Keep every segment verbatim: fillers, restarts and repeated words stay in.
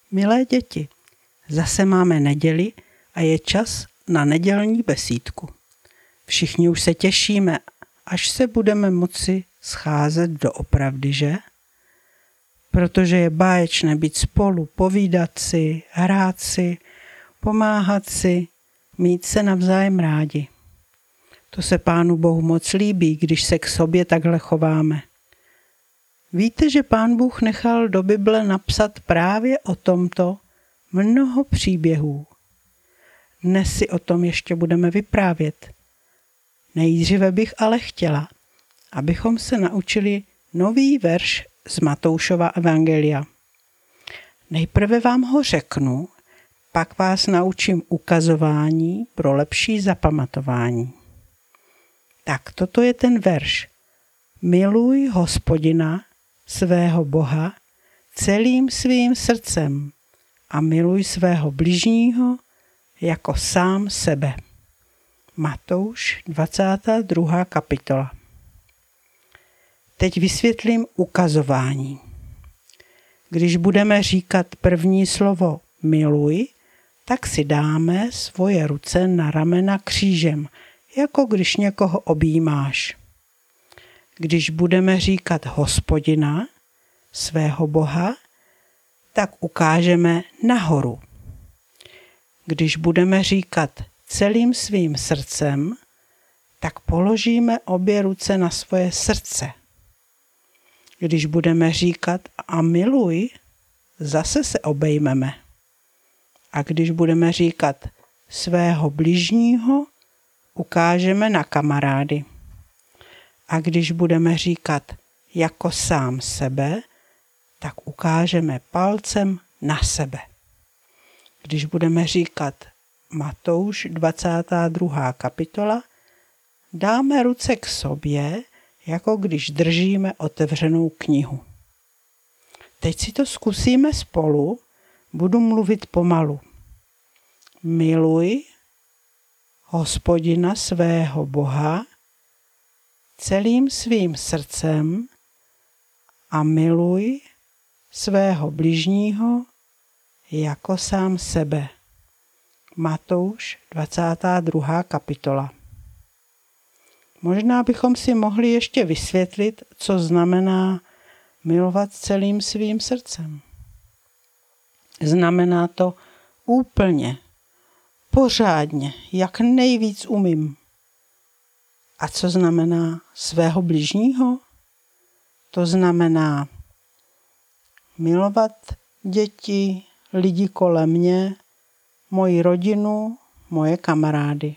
Milé děti, zase máme neděli a je čas na nedělní besídku. Všichni už se těšíme, až se budeme moci scházet doopravdy, že? Protože je báječné být spolu, povídat si, hrát si, pomáhat si, mít se navzájem rádi. To se Pánu Bohu moc líbí, když se k sobě takhle chováme. Víte, že Pán Bůh nechal do Bible napsat právě o tomto mnoho příběhů. Dnes si o tom ještě budeme vyprávět. Nejdříve bych ale chtěla, abychom se naučili nový verš z Matoušova evangelia. Nejprve vám ho řeknu, pak vás naučím ukazování pro lepší zapamatování. Tak toto je ten verš. Miluj Hospodina, svého Boha, celým svým srdcem a miluj svého bližního jako sám sebe. Matouš, dvacátá druhá kapitola. Teď vysvětlím ukazování. Když budeme říkat první slovo miluj, tak si dáme svoje ruce na ramena křížem, jako když někoho objímáš. Když budeme říkat Hospodina, svého Boha, tak ukážeme nahoru. Když budeme říkat celým svým srdcem, tak položíme obě ruce na svoje srdce. Když budeme říkat a miluj, zase se obejmeme. A když budeme říkat svého bližního, ukážeme na kamarády. A když budeme říkat jako sám sebe, tak ukážeme palcem na sebe. Když budeme říkat Matouš, dvacátá druhá kapitola, dáme ruce k sobě, jako když držíme otevřenou knihu. Teď si to zkusíme spolu, budu mluvit pomalu. Miluj Hospodina svého Boha celým svým srdcem a miluj svého bližního jako sám sebe. Matouš, dvacátá druhá kapitola. Možná bychom si mohli ještě vysvětlit, co znamená milovat celým svým srdcem. Znamená to úplně, pořádně, jak nejvíc umím. A co znamená svého bližního? To znamená milovat děti, lidi kolem mě, moji rodinu, moje kamarády.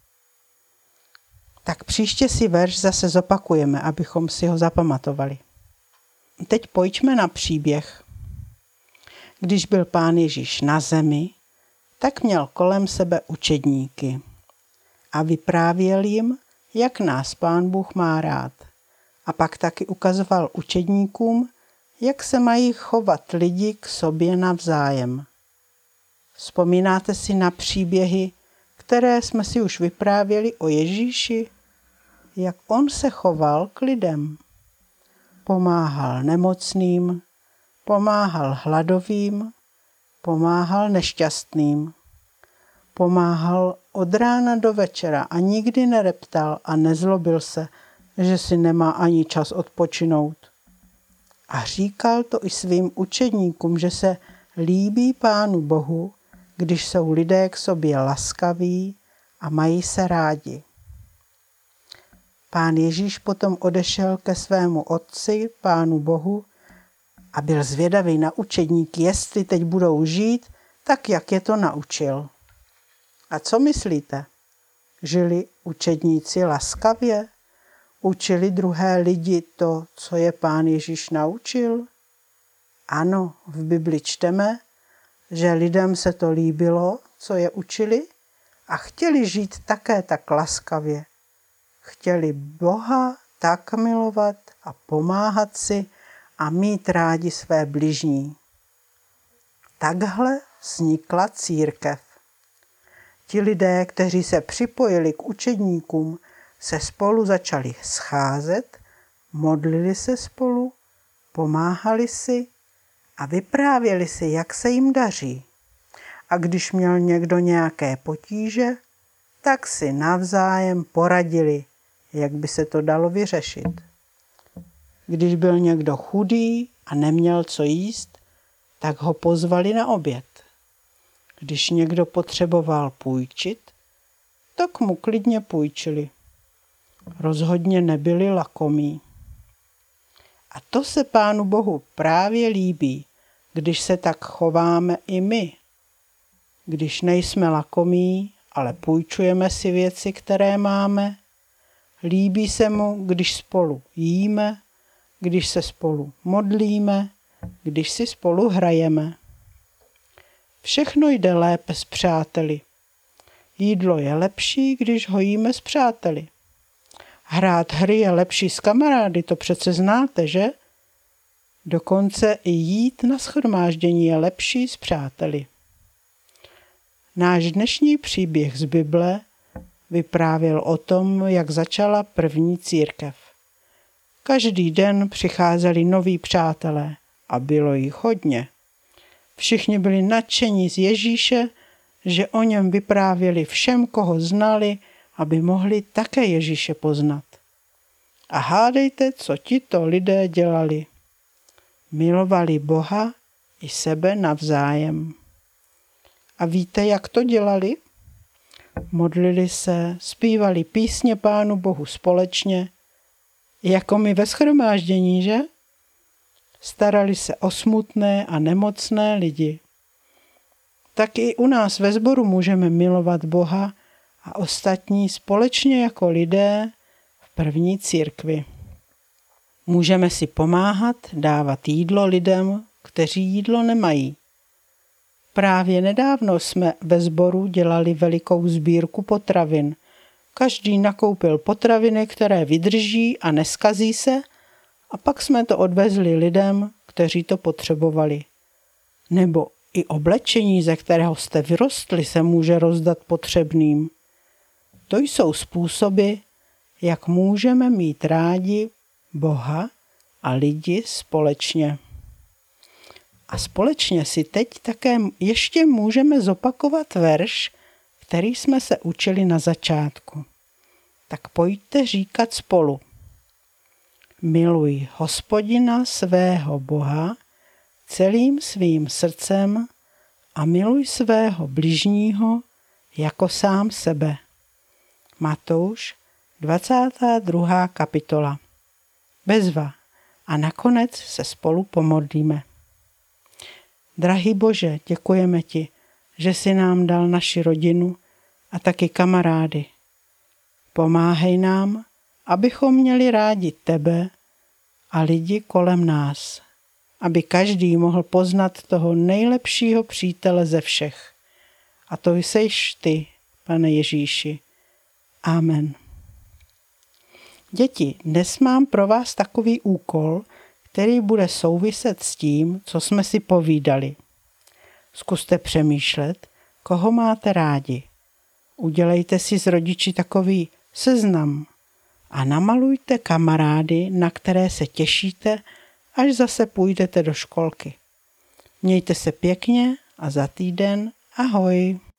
Tak příště si verš zase zopakujeme, abychom si ho zapamatovali. Teď pojďme na příběh. Když byl Pán Ježíš na zemi, tak měl kolem sebe učedníky a vyprávěl jim, jak nás Pán Bůh má rád. A pak taky ukazoval učedníkům, jak se mají chovat lidi k sobě navzájem. Vzpomínáte si na příběhy, které jsme si už vyprávěli o Ježíši? Jak on se choval k lidem? Pomáhal nemocným, pomáhal hladovým, pomáhal nešťastným. Pomáhal od rána do večera a nikdy nereptal a nezlobil se, že si nemá ani čas odpočinout. A říkal to i svým učedníkům, že se líbí Pánu Bohu, když jsou lidé k sobě laskaví a mají se rádi. Pán Ježíš potom odešel ke svému otci, Pánu Bohu, a byl zvědavý na učedníky, jestli teď budou žít tak, jak je to naučil. A co myslíte? Žili učedníci laskavě? Učili druhé lidi to, co je Pán Ježíš naučil? Ano, v Bibli čteme, že lidem se to líbilo, co je učili, a chtěli žít také tak laskavě. Chtěli Boha tak milovat a pomáhat si a mít rádi své bližní. Takhle vznikla církev. Ti lidé, kteří se připojili k učedníkům, se spolu začali scházet, modlili se spolu, pomáhali si a vyprávěli si, jak se jim daří. A když měl někdo nějaké potíže, tak si navzájem poradili, jak by se to dalo vyřešit. Když byl někdo chudý a neměl co jíst, tak ho pozvali na oběd. Když někdo potřeboval půjčit, tak mu klidně půjčili. Rozhodně nebyli lakomí. A to se Pánu Bohu právě líbí, když se tak chováme i my. Když nejsme lakomí, ale půjčujeme si věci, které máme. Líbí se mu, když spolu jíme, když se spolu modlíme, když si spolu hrajeme. Všechno jde lépe s přáteli. Jídlo je lepší, když ho jíme s přáteli. Hrát hry je lepší s kamarády, to přece znáte, že? Dokonce i jít na shromáždění je lepší s přáteli. Náš dnešní příběh z Bible vyprávěl o tom, jak začala první církev. Každý den přicházeli noví přátelé a bylo jich hodně. Všichni byli nadšení z Ježíše, že o něm vyprávěli všem, koho znali, aby mohli také Ježíše poznat. A hádejte, co tito lidé dělali. Milovali Boha i sebe navzájem. A víte, jak to dělali? Modlili se, zpívali písně Pánu Bohu společně, jako my ve shromáždění, že? Starali se o smutné a nemocné lidi. Tak i u nás ve sboru můžeme milovat Boha a ostatní společně jako lidé v první církvi. Můžeme si pomáhat dávat jídlo lidem, kteří jídlo nemají. Právě nedávno jsme ve sboru dělali velikou sbírku potravin. Každý nakoupil potraviny, které vydrží a neskazí se, a pak jsme to odvezli lidem, kteří to potřebovali. Nebo i oblečení, ze kterého jste vyrostli, se může rozdat potřebným. To jsou způsoby, jak můžeme mít rádi Boha a lidi společně. A společně si teď také ještě můžeme zopakovat verš, který jsme se učili na začátku. Tak pojďte říkat spolu. Miluj Hospodina svého Boha celým svým srdcem a miluj svého bližního jako sám sebe. Matouš, dvacátá druhá kapitola. Bezva. A nakonec se spolu pomodlíme. Drahý Bože, děkujeme ti, že jsi nám dal naši rodinu a taky kamarády. Pomáhej nám, abychom měli rádi tebe a lidi kolem nás, aby každý mohl poznat toho nejlepšího přítele ze všech. A to jseš ty, Pane Ježíši. Amen. Děti, dnes mám pro vás takový úkol, který bude souviset s tím, co jsme si povídali. Zkuste přemýšlet, koho máte rádi. Udělejte si s rodiči takový seznam a namalujte kamarády, na které se těšíte, až zase půjdete do školky. Mějte se pěkně a za týden ahoj.